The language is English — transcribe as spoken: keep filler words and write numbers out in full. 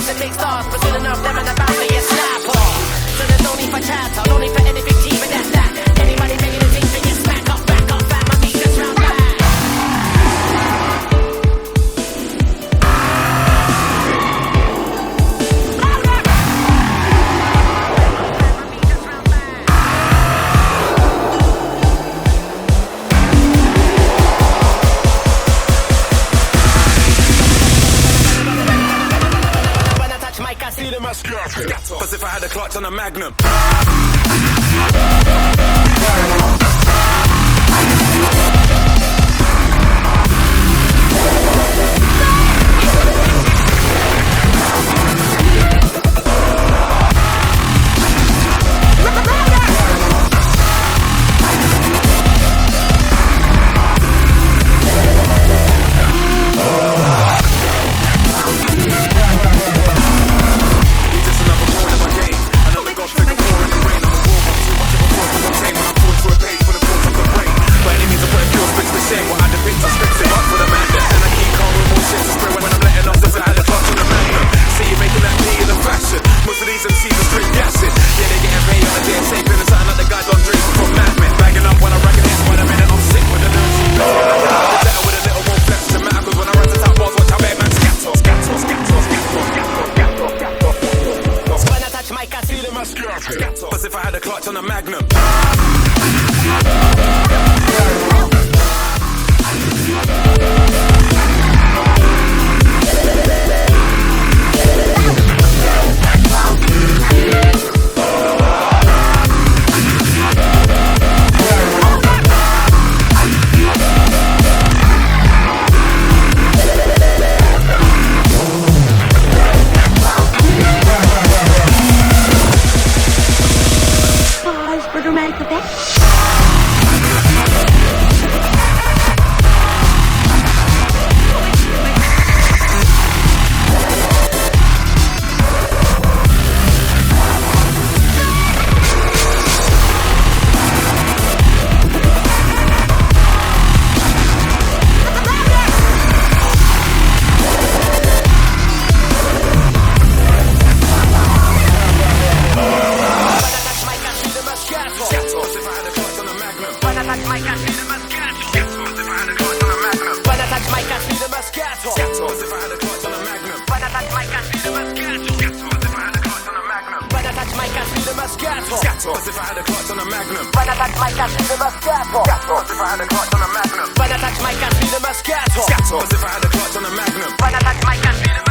the big stars, but soon enough, them and the bound to get snap off. So there's no need for chatter, no need for anything cheap, and that's that. Anybody making a thing, then you smack up, back up, fam, my beat just round back. As if I had a clutch on a Magnum. As if I had a clutch on a Magnum. Dramatic effect. As if I had a clutch on a Magnum. When I touch my cat, see the Moscato. As if I had a clutch on a Magnum. When I touch my cat, see the Moscato. As if I had a clutch on a Magnum. When I touch my cat, see the